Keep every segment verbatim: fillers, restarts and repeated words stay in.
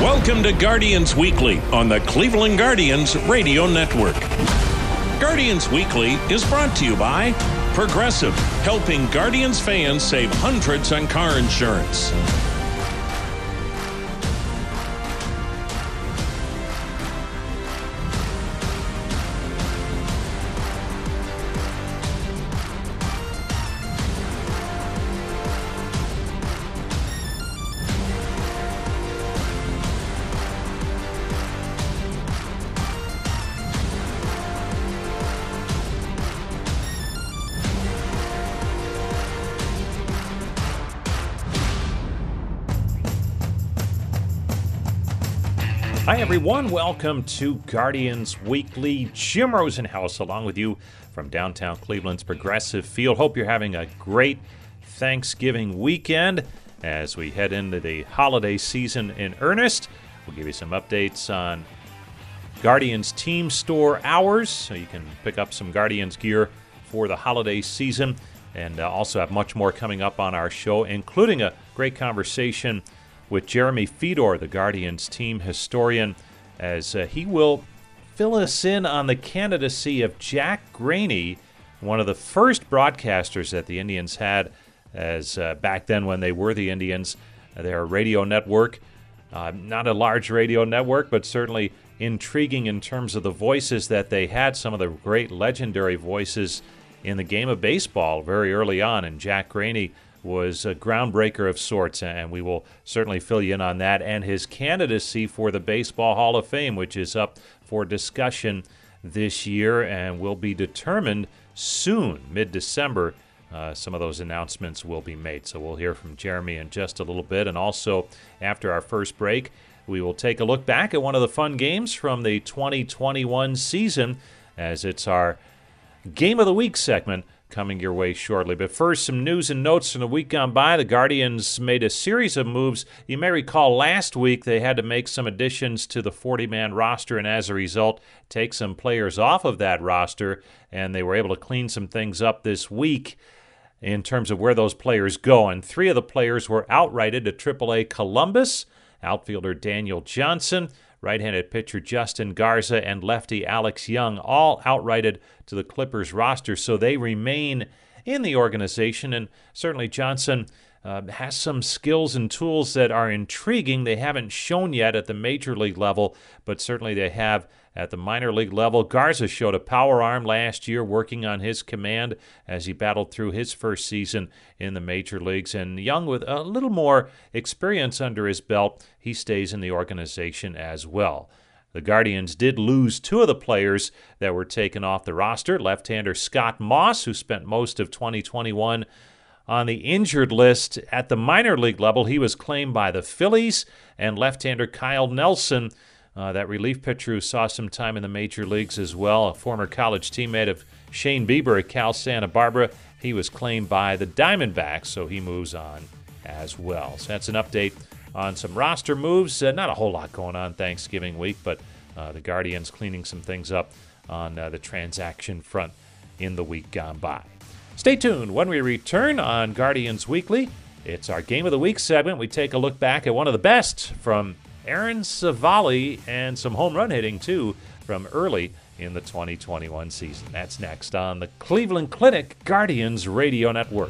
Welcome to Guardians Weekly on the Cleveland Guardians Radio Network. Guardians Weekly is brought to you by Progressive, helping Guardians fans save hundreds on car insurance. Hi, everyone. Welcome to Guardians Weekly. Jim Rosenhaus along with you from downtown Cleveland's Progressive Field. Hope you're having a great Thanksgiving weekend as we head into the holiday season in earnest. We'll give you some updates on Guardians team store hours so you can pick up some Guardians gear for the holiday season, and uh, also have much more coming up on our show, including a great conversation with Jeremy Fedor, the Guardians team historian, as uh, he will fill us in on the candidacy of Jack Graney, one of the first broadcasters that the Indians had as uh, back then when they were the Indians. Uh, their radio network, uh, not a large radio network, but certainly intriguing in terms of the voices that they had, some of the great legendary voices in the game of baseball very early on, and Jack Graney was a groundbreaker of sorts, and we will certainly fill you in on that and his candidacy for the Baseball Hall of Fame, which is up for discussion this year and will be determined soon, mid-December. Uh, some of those announcements will be made, so we'll hear from Jeremy in just a little bit. And also, after our first break, we will take a look back at one of the fun games from the twenty twenty-one season, as it's our Game of the Week segment coming your way shortly. But first, some news and notes from the week gone by. The Guardians made a series of moves. You may recall last week they had to make some additions to the forty-man roster, and as a result, take some players off of that roster, and they were able to clean some things up this week in terms of where those players go. And three of the players were outrighted to triple A Columbus: outfielder Daniel Johnson, right-handed pitcher Justin Garza, and lefty Alex Young, all outrighted to the Clippers roster, so they remain in the organization. And certainly Johnson uh, has some skills and tools that are intriguing. They haven't shown yet at the major league level, but certainly they have at the minor league level. Garza showed a power arm last year, working on his command as he battled through his first season in the major leagues. And Young, with a little more experience under his belt, he stays in the organization as well. The Guardians did lose two of the players that were taken off the roster. Left-hander Scott Moss, who spent most of twenty twenty-one on the injured list at the minor league level. He was claimed by the Phillies. And left-hander Kyle Nelson, Uh, that relief pitcher who saw some time in the major leagues as well, a former college teammate of Shane Bieber at Cal Santa Barbara. He was claimed by the Diamondbacks, so he moves on as well. So that's an update on some roster moves. Uh, not a whole lot going on Thanksgiving week, but uh, the Guardians cleaning some things up on uh, the transaction front in the week gone by. Stay tuned. When we return on Guardians Weekly, it's our Game of the Week segment. We take a look back at one of the best from Aaron Civale, and some home run hitting, too, from early in the twenty twenty-one season. That's next on the Cleveland Clinic Guardians Radio Network.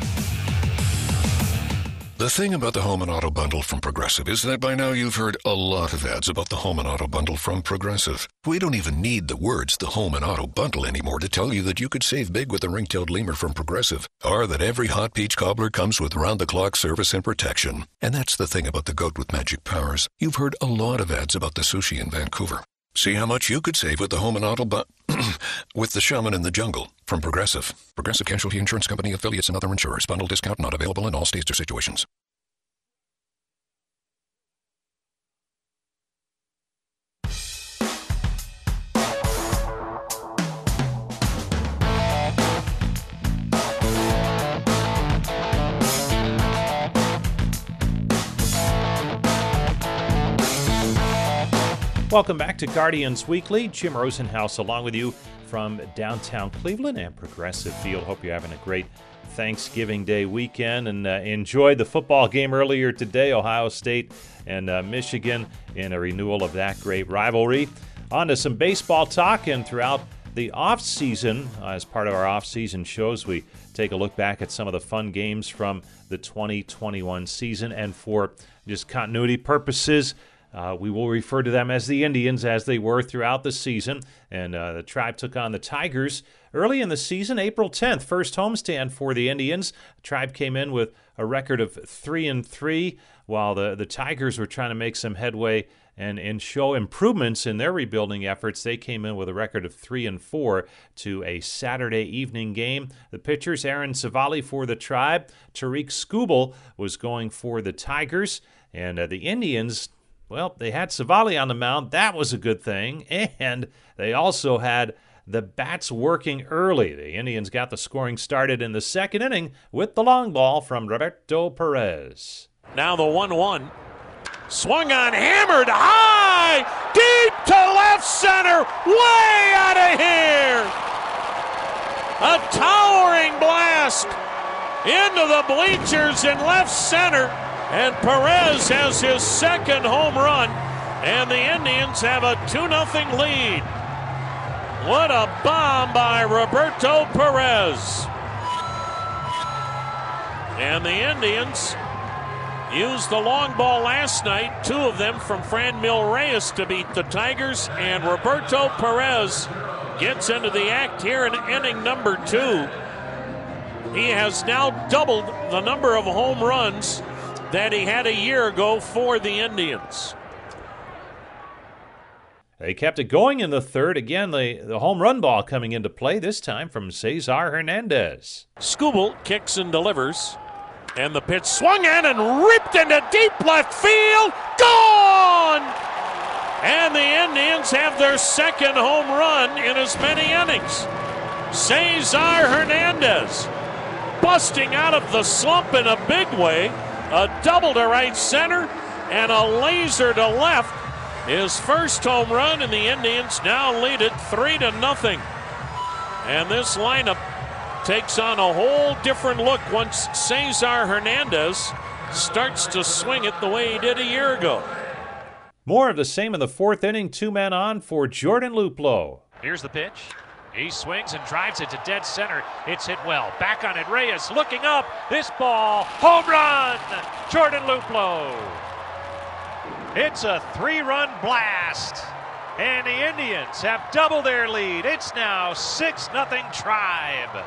The thing about the Home and Auto Bundle from Progressive is that by now you've heard a lot of ads about the Home and Auto Bundle from Progressive. We don't even need the words the Home and Auto Bundle anymore to tell you that you could save big with the ring-tailed lemur from Progressive, or that every hot peach cobbler comes with round-the-clock service and protection. And that's the thing about the goat with magic powers. You've heard a lot of ads about the sushi in Vancouver. See how much you could save with the Home and Auto Bundle with the Shaman in the Jungle from Progressive. Progressive Casualty Insurance Company, affiliates, and other insurers. Bundle discount not available in all states or situations. Welcome back to Guardians Weekly. Jim Rosenhaus along with you from downtown Cleveland and Progressive Field. Hope you're having a great Thanksgiving Day weekend and uh, enjoyed the football game earlier today, Ohio State and uh, Michigan, in a renewal of that great rivalry. On to some baseball talk, and throughout the off-season, uh, as part of our off-season shows, we take a look back at some of the fun games from the twenty twenty-one season, and for just continuity purposes, Uh, we will refer to them as the Indians, as they were throughout the season. And uh, the Tribe took on the Tigers early in the season, April tenth, first homestand for the Indians. The Tribe came in with a record of three and three, while the, the Tigers were trying to make some headway and, and show improvements in their rebuilding efforts. They came in with a record of three and four to a Saturday evening game. The pitchers, Aaron Savali for the Tribe, Tariq Skubal was going for the Tigers, and uh, the Indians, well, they had Savali on the mound. That was a good thing. And they also had the bats working early. The Indians got the scoring started in the second inning with the long ball from Roberto Perez. Now the one one. Swung on, hammered high, deep to left center, way out of here. A towering blast into the bleachers in left center. And Perez has his second home run, and the Indians have a two nothing lead. What a bomb by Roberto Perez. And the Indians used the long ball last night, two of them from Franmil Reyes to beat the Tigers, and Roberto Perez gets into the act here in inning number two. He has now doubled the number of home runs that he had a year ago for the Indians. They kept it going in the third. Again, the, the home run ball coming into play, this time from Cesar Hernandez. Skubal kicks and delivers, and the pitch swung in and ripped into deep left field. Gone! And the Indians have their second home run in as many innings. Cesar Hernandez busting out of the slump in a big way. A double to right center and a laser to left. His first home run, and the Indians now lead it three to nothing. And this lineup takes on a whole different look once Cesar Hernandez starts to swing it the way he did a year ago. More of the same in the fourth inning. Two men on for Jordan Luplow. Here's the pitch. He swings and drives it to dead center. It's hit well. Back on it, Reyes looking up. This ball, home run! Jordan Luplow. It's a three-run blast. And the Indians have doubled their lead. It's now six nothing Tribe.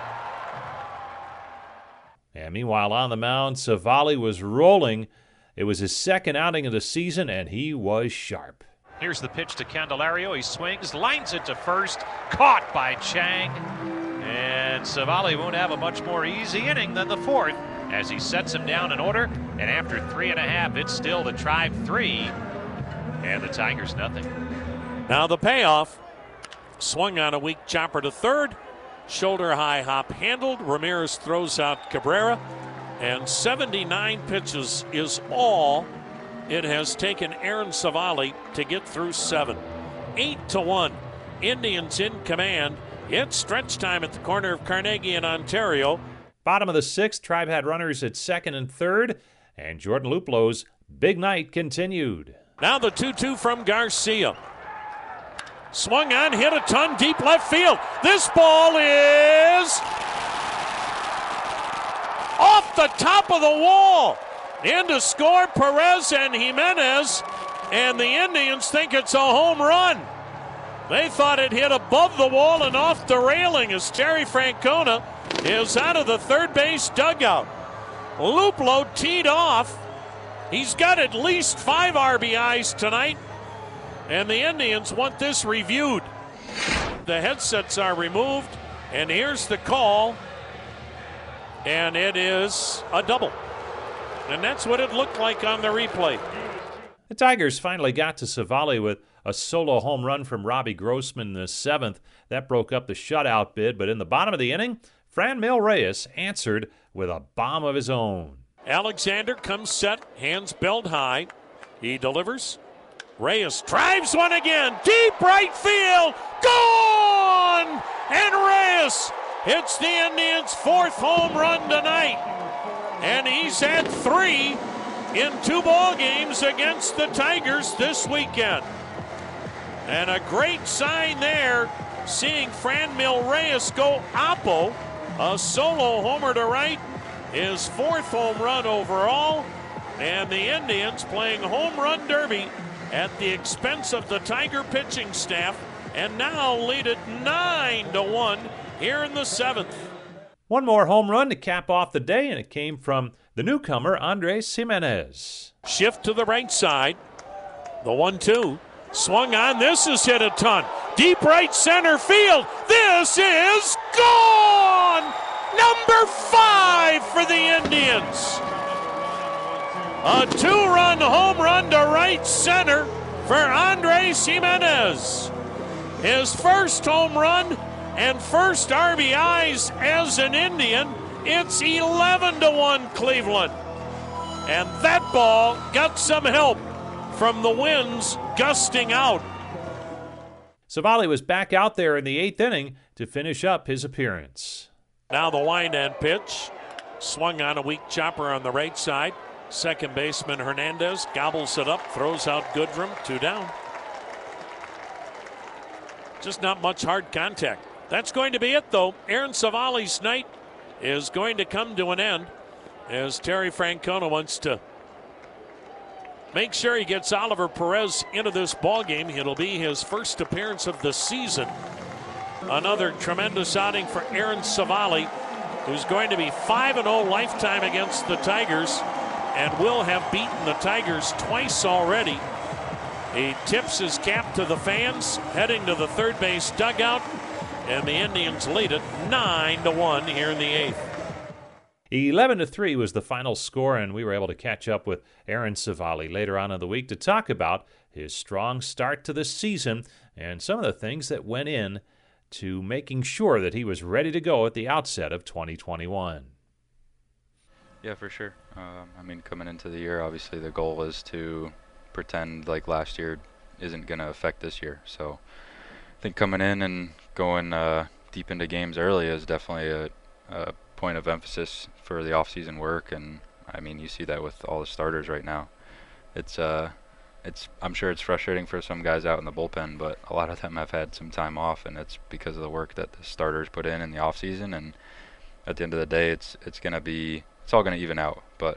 And meanwhile, on the mound, Savali was rolling. It was his second outing of the season, and he was sharp. Here's the pitch to Candelario. He swings, lines it to first, caught by Chang. And Savali won't have a much more easy inning than the fourth as he sets him down in order. And after three and a half, it's still the Tribe three and the Tigers nothing. Now the payoff. Swung on a weak chopper to third. Shoulder high hop handled. Ramirez throws out Cabrera. And seventy-nine pitches is all it has taken Aaron Savali to get through seven. Eight to one. Indians in command. It's stretch time at the corner of Carnegie and Ontario. Bottom of the sixth, Tribe had runners at second and third, and Jordan Luplow's big night continued. Now the two two from Garcia. Swung on, hit a ton, deep left field. This ball is off the top of the wall. In to score, Perez and Jimenez, and the Indians think it's a home run. They thought it hit above the wall and off the railing as Terry Francona is out of the third base dugout. Luplow teed off. He's got at least five R B Is tonight, and the Indians want this reviewed. The headsets are removed, and here's the call, and it is a double. And that's what it looked like on the replay. The Tigers finally got to Savali with a solo home run from Robbie Grossman in the seventh. That broke up the shutout bid, but in the bottom of the inning, Franmil Reyes answered with a bomb of his own. Alexander comes set, hands belt high. He delivers. Reyes drives one again. Deep right field. Gone! run, and Reyes hits the Indians' fourth home run tonight. And he's had three in two ball games against the Tigers this weekend. And a great sign there, seeing Franmil Reyes go oppo, a solo homer to right, his fourth home run overall, and the Indians playing home run derby at the expense of the Tiger pitching staff, and now lead it nine to one here in the seventh. One more home run to cap off the day, and it came from the newcomer, Andres Gimenez. Shift to the right side. The one two. Swung on. This is hit a ton. Deep right center field. This is gone! Number five for the Indians. A two-run home run to right center for Andres Gimenez. His first home run and first R B Is as an Indian. It's eleven to one Cleveland. And that ball got some help from the winds gusting out. Civale was back out there in the eighth inning to finish up his appearance. Now the wind end pitch. Swung on a weak chopper on the right side. Second baseman Hernandez gobbles it up, throws out Goodrum, two down. Just not much hard contact. That's going to be it, though. Aaron Civale's night is going to come to an end as Terry Francona wants to make sure he gets Oliver Perez into this ballgame. It'll be his first appearance of the season. Another tremendous outing for Aaron Civale, who's going to be five and oh lifetime against the Tigers and will have beaten the Tigers twice already. He tips his cap to the fans, heading to the third base dugout, and the Indians lead it nine to one here in the eighth. eleven to three was the final score, and we were able to catch up with Aaron Civale later on in the week to talk about his strong start to the season and some of the things that went in to making sure that he was ready to go at the outset of twenty twenty-one. Yeah, for sure. Um, I mean, coming into the year, obviously the goal is to pretend like last year isn't going to affect this year. So I think coming in and going uh, deep into games early is definitely a, a point of emphasis for the off-season work. And I mean, you see that with all the starters right now. It's uh, it's I'm sure it's frustrating for some guys out in the bullpen, but a lot of them have had some time off, and it's because of the work that the starters put in in the off-season. And at the end of the day, it's it's going to be it's all going to even out. But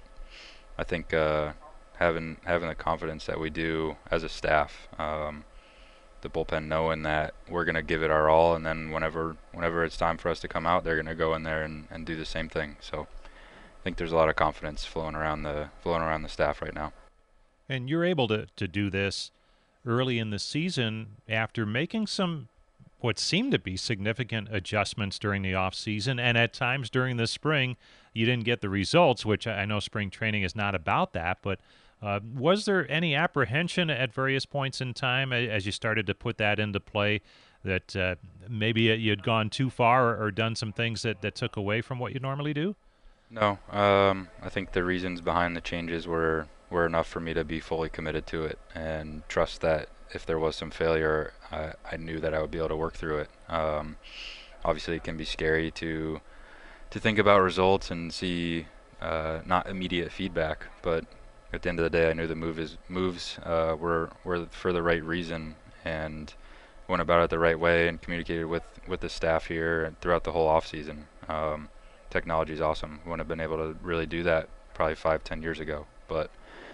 I think uh, having having the confidence that we do as a staff, um, the bullpen knowing that we're going to give it our all, and then whenever whenever it's time for us to come out, they're going to go in there and, and do the same thing. So I think there's a lot of confidence flowing around the flowing around the staff right now. And you're able to, to do this early in the season after making some what seemed to be significant adjustments during the offseason, and at times during the spring you didn't get the results, which I know spring training is not about that, but uh, was there any apprehension at various points in time as you started to put that into play that uh, maybe you had gone too far or, or done some things that, that took away from what you normally do? No, um, I think the reasons behind the changes were, were enough for me to be fully committed to it and trust that if there was some failure, I, I knew that I would be able to work through it. Um, obviously, it can be scary to to think about results and see uh, not immediate feedback, but at the end of the day, I knew the move is, moves uh, were were for the right reason, and went about it the right way and communicated with, with the staff here and throughout the whole off season. Um, technology is awesome. Wouldn't have been able to really do that probably five, ten years ago, but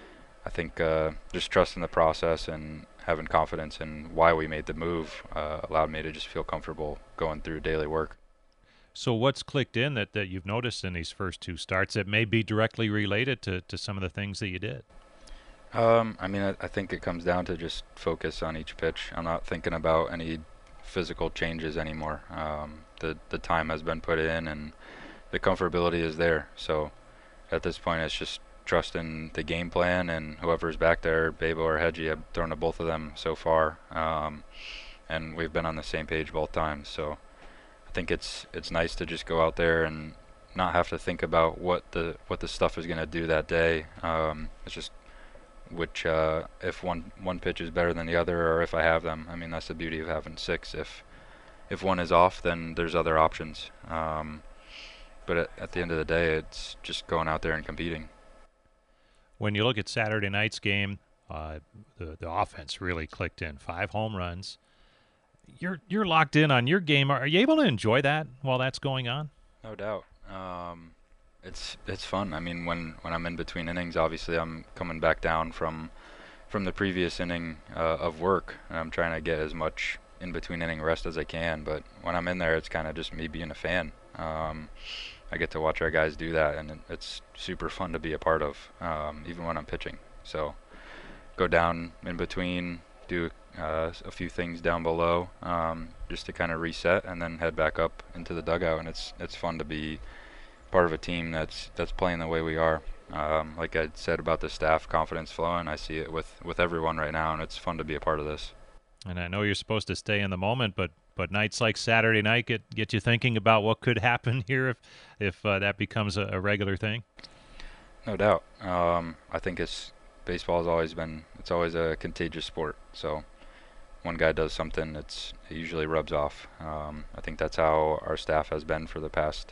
I think uh, just trusting the process and having confidence in why we made the move uh, allowed me to just feel comfortable going through daily work. So what's clicked in that, that you've noticed in these first two starts that may be directly related to, to some of the things that you did? Um, I mean, I, I think it comes down to just focus on each pitch. I'm not thinking about any physical changes anymore. Um, the, the time has been put in and the comfortability is there. So at this point, it's just trusting the game plan, and whoever's back there, Bebo or Hedgie, I've thrown to both of them so far, um, and we've been on the same page both times. So I think it's it's nice to just go out there and not have to think about what the what the stuff is going to do that day. Um, it's just which uh, if one one pitch is better than the other, or if I have them. I mean, that's the beauty of having six. If if one is off, then there's other options. Um, but at, at the end of the day, it's just going out there and competing. When you look at Saturday night's game, uh, the the offense really clicked in. Five home runs. You're you're locked in on your game. Are you able to enjoy that while that's going on? No doubt. Um, it's it's fun. I mean, when, when I'm in between innings, obviously I'm coming back down from from the previous inning uh, of work, and I'm trying to get as much in between inning rest as I can. But when I'm in there, it's kind of just me being a fan. Um, I get to watch our guys do that, and it's super fun to be a part of, um, even when I'm pitching. So go down in between, do uh, a few things down below, um, just to kind of reset, and then head back up into the dugout. And it's it's fun to be part of a team that's that's playing the way we are. Um, like I said about the staff, confidence flowing. I see it with with everyone right now, and it's fun to be a part of this. And I know you're supposed to stay in the moment, but but nights like Saturday night get get you thinking about what could happen here if if uh, that becomes a, a regular thing. No doubt. Um, I think it's baseball has always been it's always a contagious sport. So one guy does something, it's it usually rubs off. Um, I think that's how our staff has been for the past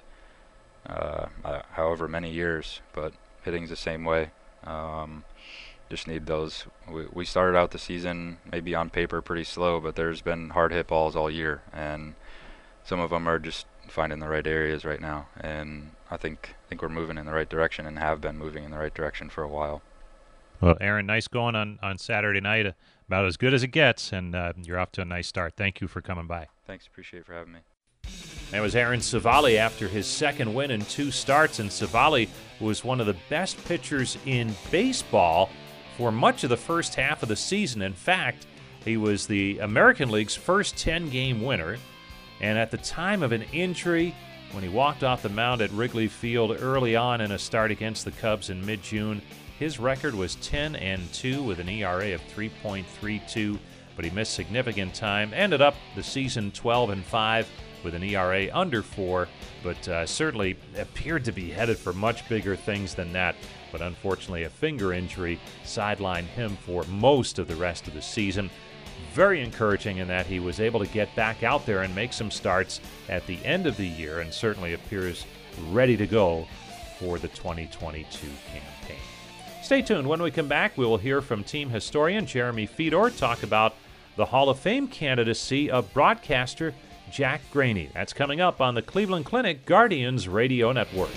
uh, uh, however many years. But hitting's the same way. Um, just need those. We, we started out the season maybe on paper pretty slow, but there's been hard hit balls all year, and some of them are just finding the right areas right now. And I think I think we're moving in the right direction and have been moving in the right direction for a while. Well, Aaron, nice going on, on Saturday night, about as good as it gets, and uh, you're off to a nice start. Thank you for coming by. Thanks, appreciate it for having me. That was Aaron Civale after his second win in two starts, and Civale was one of the best pitchers in baseball for much of the first half of the season. In fact, he was the American League's first ten-game winner, and at the time of an injury, when he walked off the mound at Wrigley Field early on in a start against the Cubs in mid-June, his record was ten and two with an E R A of three point three two, but he missed significant time, ended up the season twelve and five with an E R A under four, but uh, certainly appeared to be headed for much bigger things than that. But unfortunately, a finger injury sidelined him for most of the rest of the season. Very encouraging in that he was able to get back out there and make some starts at the end of the year, and certainly appears ready to go for the twenty twenty-two campaign. Stay tuned. When we come back, we will hear from team historian Jeremy Fedor talk about the Hall of Fame candidacy of broadcaster Jack Graney. That's coming up on the Cleveland Clinic Guardians Radio Network.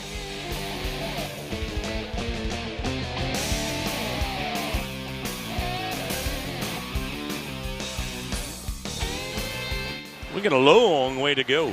We got a long way to go.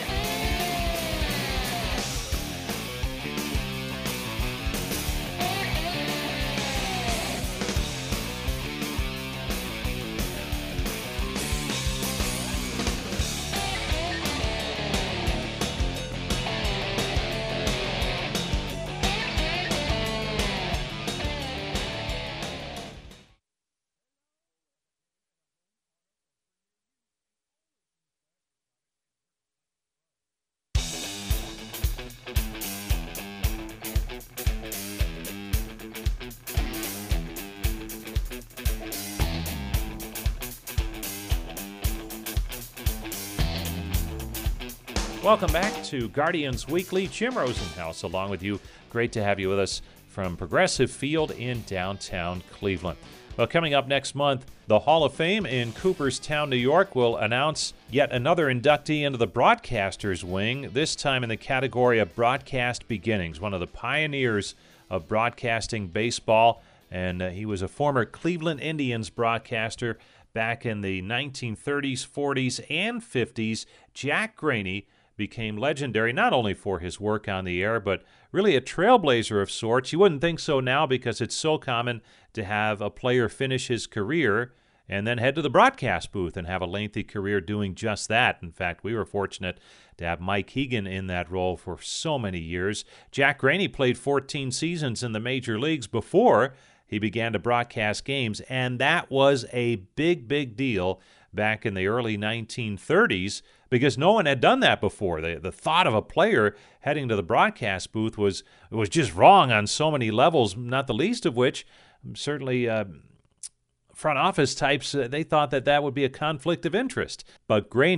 Welcome back to Guardians Weekly. Jim Rosenhaus along with you. Great to have you with us from Progressive Field in downtown Cleveland. Well, coming up next month, the Hall of Fame in Cooperstown, New York will announce yet another inductee into the broadcasters wing, this time in the category of broadcast beginnings, one of the pioneers of broadcasting baseball, and uh, he was a former Cleveland Indians broadcaster back in the nineteen thirties, forties, and fifties. Jack Graney became legendary not only for his work on the air, but really a trailblazer of sorts. You wouldn't think so now because it's so common to have a player finish his career and then head to the broadcast booth and have a lengthy career doing just that. In fact, we were fortunate to have Mike Hegan in that role for so many years. Jack Graney played fourteen seasons in the major leagues before he began to broadcast games, and that was a big, big deal back in the early nineteen thirties because no one had done that before. The, the thought of a player heading to the broadcast booth was was just wrong on so many levels, not the least of which certainly uh, front office types, uh, they thought that that would be a conflict of interest. But Graney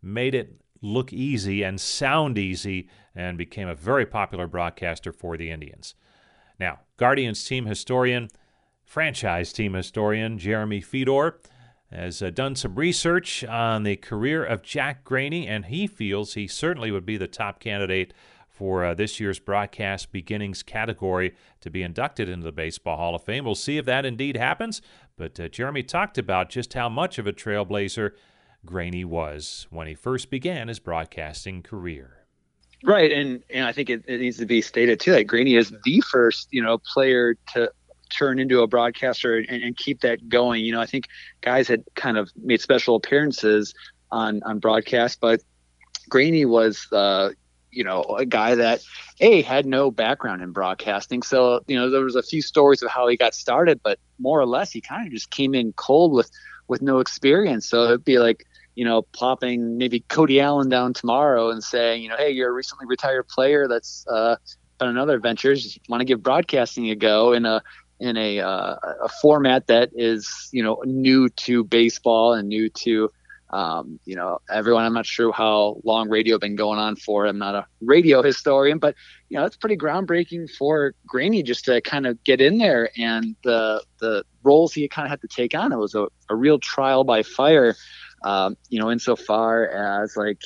made it look easy and sound easy and became a very popular broadcaster for the Indians. Now, Guardians team historian, franchise team historian Jeremy Fedor has uh, done some research on the career of Jack Graney, and he feels he certainly would be the top candidate for uh, this year's Broadcast Beginnings category to be inducted into the Baseball Hall of Fame. We'll see if that indeed happens, but uh, Jeremy talked about just how much of a trailblazer Graney was when he first began his broadcasting career. Right, and, and I think it, it needs to be stated, too, that Graney is the first, you know, player to turn into a broadcaster and, and keep that going. You know, I think guys had kind of made special appearances on, on broadcast, but Graney was, uh, you know, a guy that, A, had no background in broadcasting. So, you know, there was a few stories of how he got started, but more or less he kind of just came in cold with, with no experience. So it'd be like, you know, plopping maybe Cody Allen down tomorrow and saying, you know, hey, you're a recently retired player that's uh, done another ventures. You want to give broadcasting a go in a in a uh, a format that is, you know, new to baseball and new to, um, you know, everyone. I'm not sure how long radio been going on for. I'm not a radio historian, but, you know, it's pretty groundbreaking for Graney just to kind of get in there. And the the roles he kind of had to take on, it was a, a real trial by fire, um, you know, insofar as like,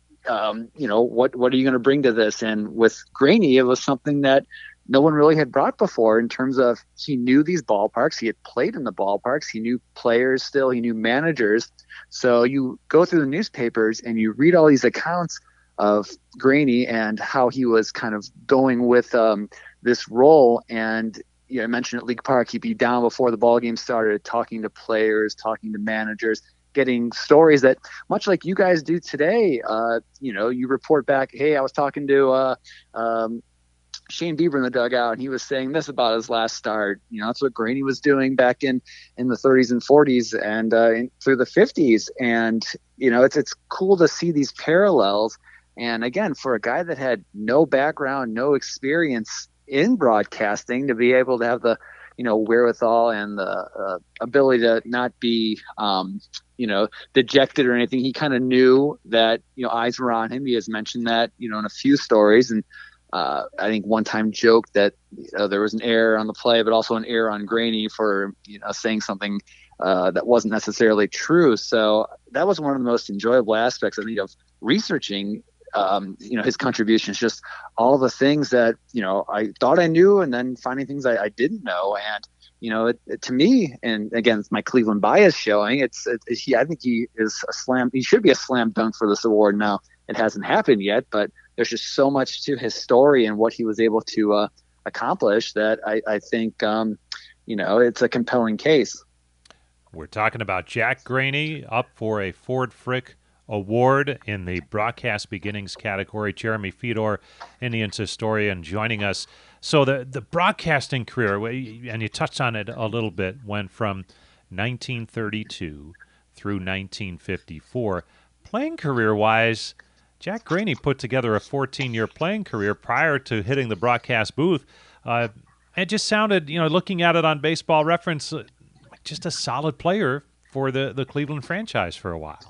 um, you know, what, what are you going to bring to this? And with Graney, it was something that no one really had brought before in terms of he knew these ballparks. He had played in the ballparks. He knew players still. He knew managers. So you go through the newspapers and you read all these accounts of Graney and how he was kind of going with um, this role. And you know, I mentioned at League Park, he'd be down before the ball game started, talking to players, talking to managers, getting stories that, much like you guys do today, uh, you know, you report back, hey, I was talking to uh, um, Shane Bieber in the dugout, and he was saying this about his last start. You know, that's what Graney was doing back in, in the thirties and forties and uh, in, through the fifties. And, you know, it's it's cool to see these parallels. And again, for a guy that had no background, no experience in broadcasting, to be able to have the, you know, wherewithal and the uh, ability to not be, um, you know, dejected or anything. He kind of knew that, you know, eyes were on him. He has mentioned that, you know, in a few stories. And uh, I think one time joked that, you know, there was an error on the play, but also an error on Graney for, you know, saying something uh, that wasn't necessarily true. So that was one of the most enjoyable aspects, I think, of researching Um, you know, his contributions, just all the things that, you know, I thought I knew and then finding things I, I didn't know. And, you know, it, it, to me, and again, it's my Cleveland bias showing, it's, it, it, he, I think he is a slam, he should be a slam dunk for this award. Now, it hasn't happened yet, but there's just so much to his story and what he was able to uh, accomplish that I, I think, um, you know, it's a compelling case. We're talking about Jack Graney, up for a Ford Frick Award in the Broadcast Beginnings category. Jeremy Fedor, Indians historian, joining us. So the, the broadcasting career, and you touched on it a little bit, went from nineteen thirty-two through nineteen fifty-four. Playing career-wise, Jack Graney put together a fourteen-year playing career prior to hitting the broadcast booth. Uh, it just sounded, you know, looking at it on Baseball Reference, just a solid player for the, the Cleveland franchise for a while.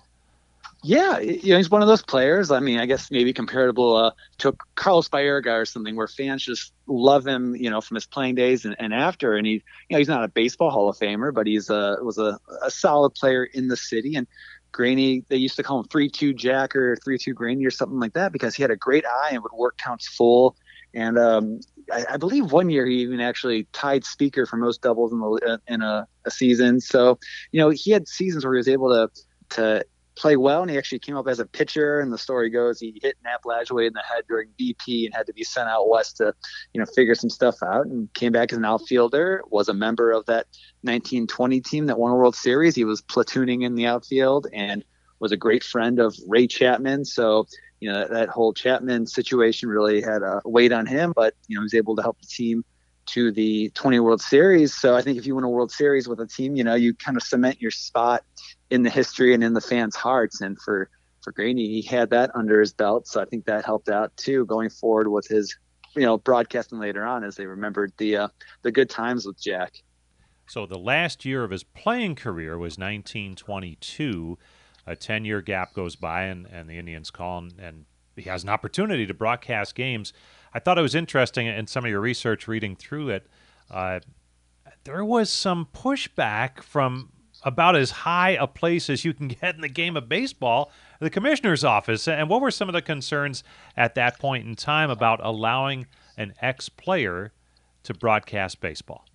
Yeah, you know, he's one of those players. I mean, I guess maybe comparable uh, to Carlos Baerga or something, where fans just love him, you know, from his playing days and, and after. And he, you know, he's not a baseball Hall of Famer, but he's a was a, a solid player in the city. And Graney, they used to call him three two Jack or three two Graney or something like that, because he had a great eye and would work counts full. And um, I, I believe one year he even actually tied Speaker for most doubles in the in a, a season. So, you know, he had seasons where he was able to to play well, and he actually came up as a pitcher. And the story goes he hit Nap Lajoie in the head during B P and had to be sent out west to, you know, figure some stuff out, and came back as an outfielder, was a member of that nineteen twenty team that won a World Series. He was platooning in the outfield and was a great friend of Ray Chapman. So, you know, that, that whole Chapman situation really had a weight on him, but, you know, he was able to help the team to the twenty World Series. So I think if you win a World Series with a team, you know, you kind of cement your spot in the history and in the fans' hearts. And for, for Graney, he had that under his belt. So I think that helped out too, going forward with his, you know, broadcasting later on, as they remembered the, uh, the good times with Jack. So the last year of his playing career was nineteen twenty-two. a ten-year gap goes by, and, and the Indians call, and, and he has an opportunity to broadcast games. I thought it was interesting in some of your research reading through it. Uh, there was some pushback from about as high a place as you can get in the game of baseball, the commissioner's office. And what were some of the concerns at that point in time about allowing an ex-player to broadcast baseball?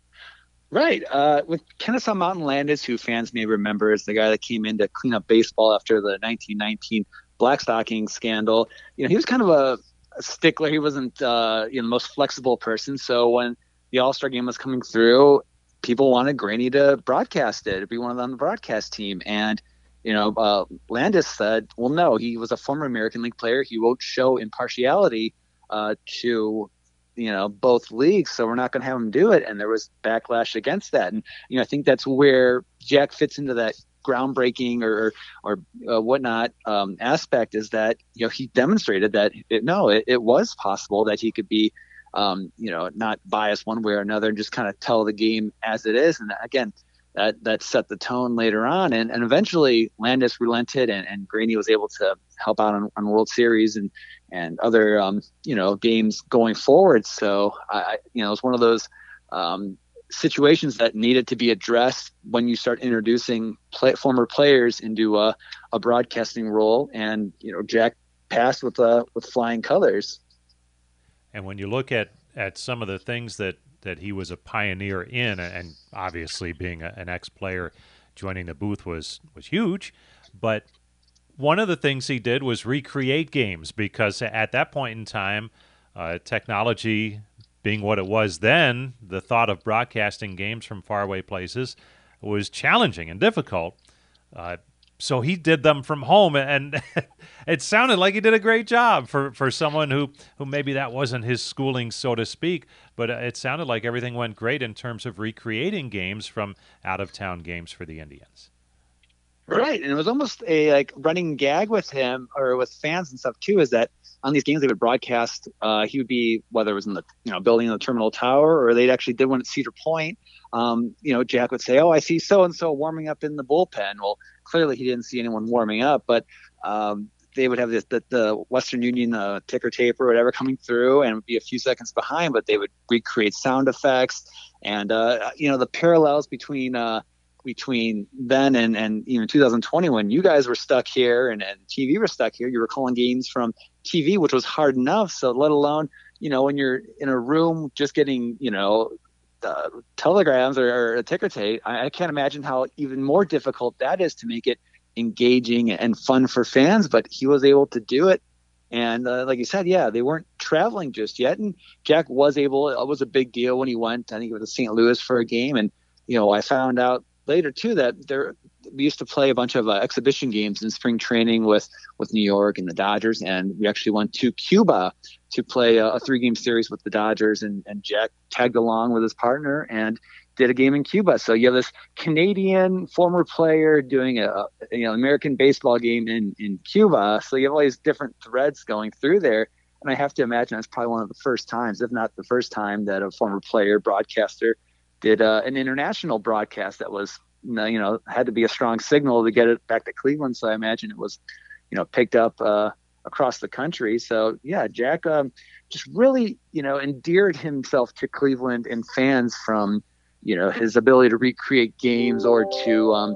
Right. Uh, with Kennesaw Mountain Landis, who fans may remember as the guy that came in to clean up baseball after the nineteen nineteen Blackstocking scandal, you know, he was kind of a, a stickler. He wasn't, uh, you know, the most flexible person. So when the All-Star game was coming through, people wanted Graney to broadcast it, to be one of them on the broadcast team. And, you know, uh, Landis said, well, no, he was a former American League player. He won't show impartiality uh, to, you know, both leagues. So we're not going to have him do it. And there was backlash against that. And, you know, I think that's where Jack fits into that groundbreaking or, or uh, whatnot um, aspect, is that, you know, he demonstrated that it, no, it, it was possible that he could be, Um, you know, not biased one way or another, and just kind of tell the game as it is. And again, that that set the tone later on. And, and eventually Landis relented, and, and Graney was able to help out on, on World Series and and other, um, you know, games going forward. So, I, you know, it's one of those um, situations that needed to be addressed when you start introducing play, former players into a, a broadcasting role. And, you know, Jack passed with uh, with flying colors. And when you look at, at some of the things that, that he was a pioneer in, and obviously being a, an ex-player, joining the booth was, was huge, but one of the things he did was recreate games, because at that point in time, uh, technology being what it was then, the thought of broadcasting games from faraway places was challenging and difficult. Uh, So he did them from home, and it sounded like he did a great job for, for someone who, who maybe that wasn't his schooling, so to speak, but it sounded like everything went great in terms of recreating games from out-of-town games for the Indians. Right, and it was almost a like running gag with him or with fans and stuff too, is that on these games they would broadcast, uh, he would be, whether it was in the you know building in the Terminal Tower, or they actually did one at Cedar Point. Um, you know, Jack would say, "Oh, I see so and so warming up in the bullpen." Well, clearly he didn't see anyone warming up, but um, they would have this, the, the Western Union uh, ticker tape or whatever coming through, and would be a few seconds behind, but they would recreate sound effects. And uh, you know, the parallels between uh, between then and and you know two thousand twenty, when you guys were stuck here and, and T V were stuck here, you were calling games from T V, which was hard enough. So let alone, you know, when you're in a room just getting, you know, Uh, telegrams or, or a ticker tape, I, I can't imagine how even more difficult that is to make it engaging and fun for fans. But he was able to do it, and uh, like you said, yeah, they weren't traveling just yet. And Jack was able. It was a big deal when he went. I think it was to Saint Louis for a game, and you know, I found out later too that there we used to play a bunch of uh, exhibition games in spring training with with New York and the Dodgers, and we actually went to Cuba to play a, a three-game series with the Dodgers, and, and Jack tagged along with his partner and did a game in Cuba. So you have this Canadian former player doing a, a you know American baseball game in, in Cuba. So you have all these different threads going through there. And I have to imagine that's probably one of the first times, if not the first time, that a former player broadcaster did uh, an international broadcast that was, you know, had to be a strong signal to get it back to Cleveland. So I imagine it was, you know, picked up uh, across the country. So yeah, Jack um, just really, you know, endeared himself to Cleveland and fans from, you know, his ability to recreate games or to, um,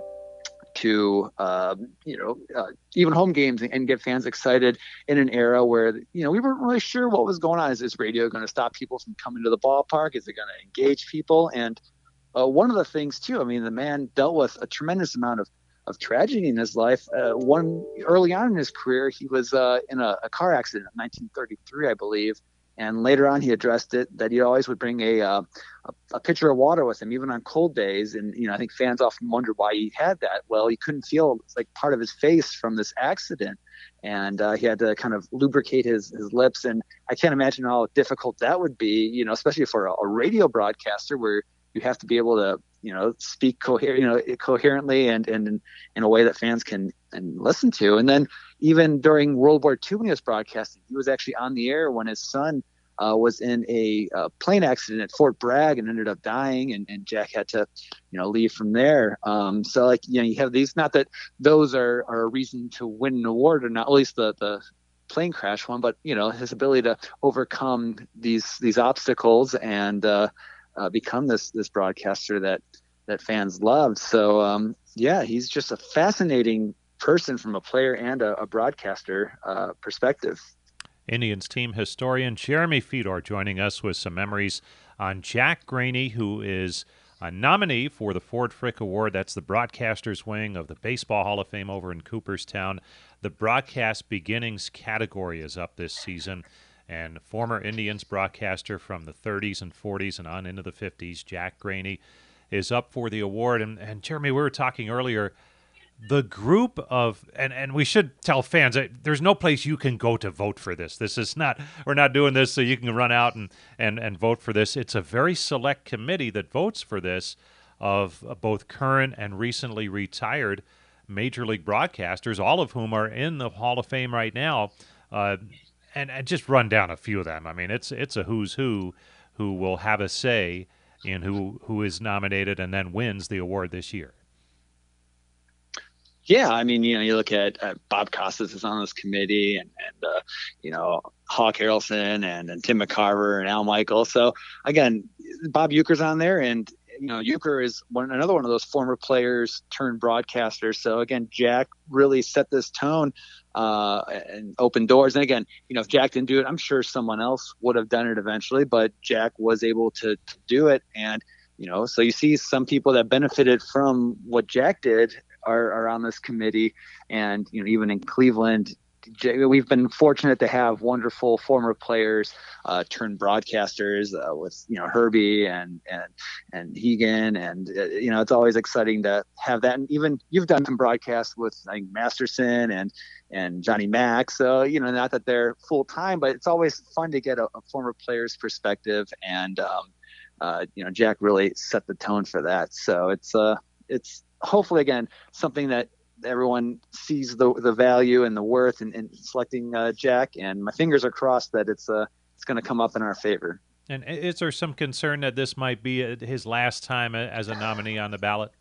to uh, you know, uh, even home games and, and get fans excited in an era where, you know, we weren't really sure what was going on. Is this radio going to stop people from coming to the ballpark? Is it going to engage people? And uh, one of the things too, I mean, the man dealt with a tremendous amount of, of tragedy in his life. Uh, one early on in his career, he was uh, in a, a car accident in nineteen thirty-three, I believe. And later on, he addressed it that he always would bring a, uh, a a pitcher of water with him, even on cold days. And, you know, I think fans often wonder why he had that. Well, he couldn't feel like part of his face from this accident. And uh, he had to kind of lubricate his, his lips. And I can't imagine how difficult that would be, you know, especially for a, a radio broadcaster where you have to be able to, you know, speak coher- you know, coherently and, and in, in a way that fans can and listen to. And then even during World War Two, when he was broadcasting, he was actually on the air when his son uh, was in a uh, plane accident at Fort Bragg and ended up dying, and, and Jack had to, you know, leave from there. Um, so like, you know, you have these, not that those are, are a reason to win an award or not, at least the, the plane crash one, but, you know, his ability to overcome these, these obstacles and uh, uh, become this, this broadcaster that, that fans loved. So um, yeah, he's just a fascinating person from a player and a, a broadcaster uh, perspective. Indians team historian Jeremy Fedor joining us with some memories on Jack Graney, who is a nominee for the Ford Frick Award. That's the broadcaster's wing of the Baseball Hall of Fame over in Cooperstown. The Broadcast Beginnings category is up this season, and former Indians broadcaster from the thirties and forties and on into the fifties, Jack Graney, is up for the award. And, and Jeremy, we were talking earlier, the group of, and, and we should tell fans, there's no place you can go to vote for this. This is not, we're not doing this so you can run out and, and, and vote for this. It's a very select committee that votes for this of both current and recently retired Major League broadcasters, all of whom are in the Hall of Fame right now. Uh, and, and just run down a few of them. I mean, it's it's a who's who who will have a say in who, who is nominated and then wins the award this year. Yeah, I mean, you know, you look at uh, Bob Costas is on this committee, and, and uh, you know, Hawk Harrelson and, and Tim McCarver and Al Michael. So again, Bob Uecker's on there, and you know, Uecker is one another one of those former players turned broadcasters. So again, Jack really set this tone uh, and opened doors. And again, you know, if Jack didn't do it, I'm sure someone else would have done it eventually. But Jack was able to, to do it, and you know, so you see some people that benefited from what Jack did are, are on this committee. And, you know, even in Cleveland, we've been fortunate to have wonderful former players uh, turn broadcasters uh, with, you know, Herbie and, and, and Hegan. And, uh, you know, it's always exciting to have that. And even you've done some broadcasts with like Masterson and, and Johnny Mack. So, you know, not that they're full time, but it's always fun to get a, a former player's perspective. And, um, uh, you know, Jack really set the tone for that. So it's, uh, it's hopefully, again, something that everyone sees the the value and the worth in, in selecting uh, Jack, and my fingers are crossed that it's uh it's going to come up in our favor. And is there some concern that this might be his last time as a nominee on the ballot?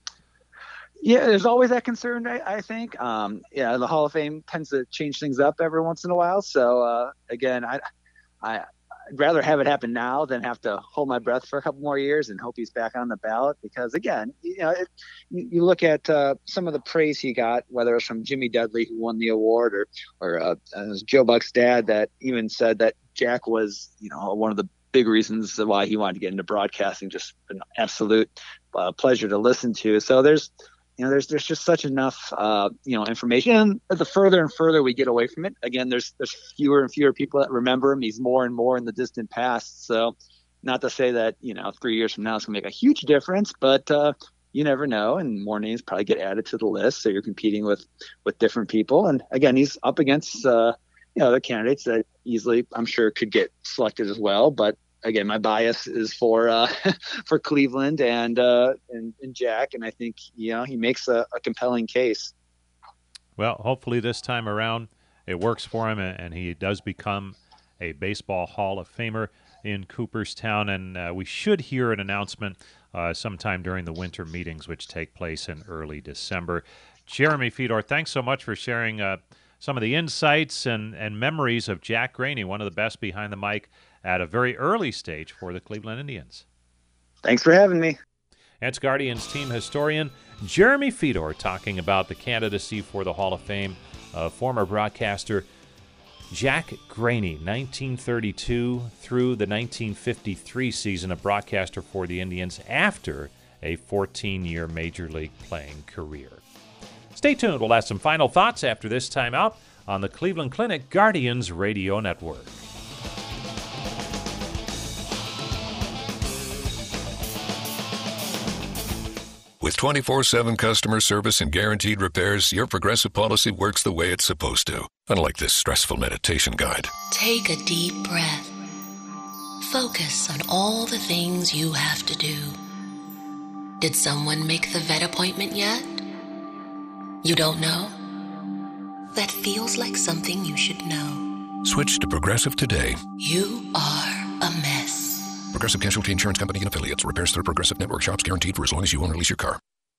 Yeah, there's always that concern, I, I think. Um, yeah, the Hall of Fame tends to change things up every once in a while. So uh, again, I, I I'd rather have it happen now than have to hold my breath for a couple more years and hope he's back on the ballot. Because again, you know, it, you, you look at uh, some of the praise he got, whether it was from Jimmy Dudley, who won the award, or or uh, it was Joe Buck's dad that even said that Jack was, you know, one of the big reasons why he wanted to get into broadcasting. Just an absolute uh, pleasure to listen to. So there's, you know, there's there's just such enough, uh, you know, information. And the further and further we get away from it, again, there's there's fewer and fewer people that remember him. He's more and more in the distant past. So, not to say that, you know, three years from now it's gonna make a huge difference, but uh, you never know. And more names probably get added to the list, so you're competing with with different people. And again, he's up against uh, you know, other candidates that easily, I'm sure, could get selected as well. But again, my bias is for uh, for Cleveland and, uh, and and Jack, and I think, you know, he makes a, a compelling case. Well, hopefully this time around it works for him, and he does become a Baseball Hall of Famer in Cooperstown, and uh, we should hear an announcement uh, sometime during the winter meetings, which take place in early December. Jeremy Fedor, thanks so much for sharing uh, some of the insights and, and memories of Jack Graney, one of the best behind the mic at a very early stage for the Cleveland Indians. Thanks for having me. That's Guardians team historian Jeremy Fedor talking about the candidacy for the Hall of Fame of former broadcaster Jack Graney, nineteen thirty-two through the nineteen fifty-three season, a broadcaster for the Indians after a fourteen-year Major League playing career. Stay tuned. We'll have some final thoughts after this timeout on the Cleveland Clinic Guardians Radio Network. With twenty-four seven customer service and guaranteed repairs, your Progressive policy works the way it's supposed to. Unlike this stressful meditation guide. Take a deep breath. Focus on all the things you have to do. Did someone make the vet appointment yet? You don't know? That feels like something you should know. Switch to Progressive today. You are a mess. Progressive Casualty Insurance Company and affiliates. Repairs through Progressive Network shops guaranteed for as long as you own or lease your car.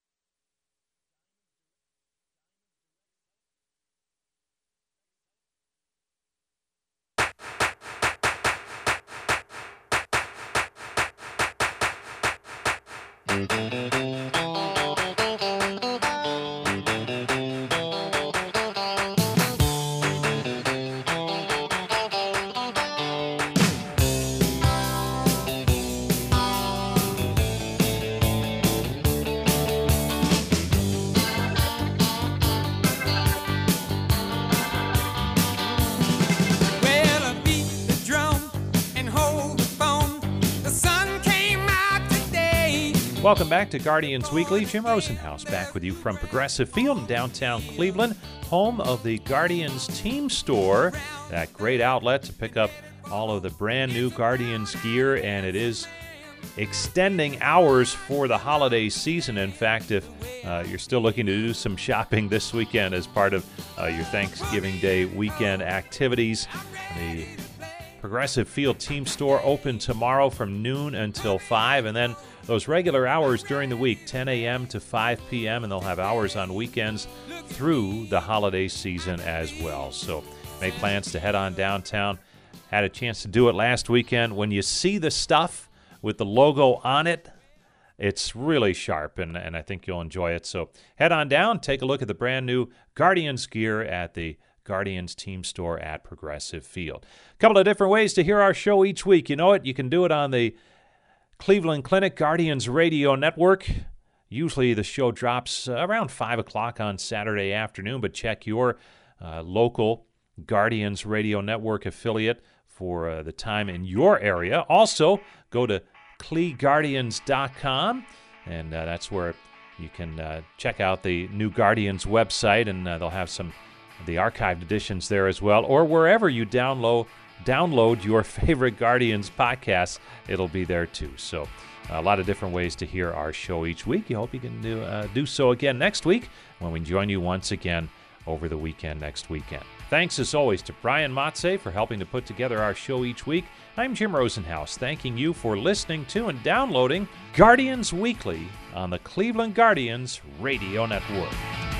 Welcome back to Guardians Weekly. Jim Rosenhaus back with you from Progressive Field in downtown Cleveland, home of the Guardians Team Store, that great outlet to pick up all of the brand new Guardians gear, and it is extending hours for the holiday season. In fact, if uh, you're still looking to do some shopping this weekend as part of uh, your Thanksgiving Day weekend activities, the Progressive Field Team Store open tomorrow from noon until five, and then those regular hours during the week, ten a.m. to five p.m., and they'll have hours on weekends through the holiday season as well. So make plans to head on downtown. Had a chance to do it last weekend. When you see the stuff with the logo on it, it's really sharp, and, and I think you'll enjoy it. So head on down, take a look at the brand new Guardians gear at the Guardians Team Store at Progressive Field. A couple of different ways to hear our show each week. You know it, you can do it on the Cleveland Clinic Guardians Radio Network. Usually the show drops uh, around five o'clock on Saturday afternoon, but check your uh, local Guardians Radio Network affiliate for uh, the time in your area. Also, go to Cle Guardians dot com, and uh, that's where you can uh, check out the new Guardians website, and uh, they'll have some of the archived editions there as well, or wherever you download download your favorite Guardians podcasts, it'll be there too. So a lot of different ways to hear our show each week. You hope you can do, uh, do so again next week when we join you once again over the weekend next weekend. Thanks as always to Brian Motze for helping to put together our show each week. I'm Jim Rosenhaus, thanking you for listening to and downloading Guardians Weekly on the Cleveland Guardians Radio Network.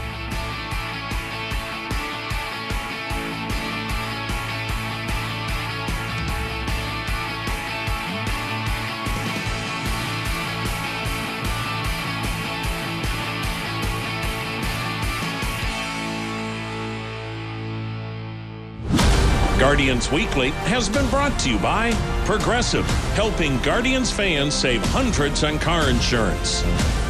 Guardians Weekly has been brought to you by Progressive, helping Guardians fans save hundreds on car insurance.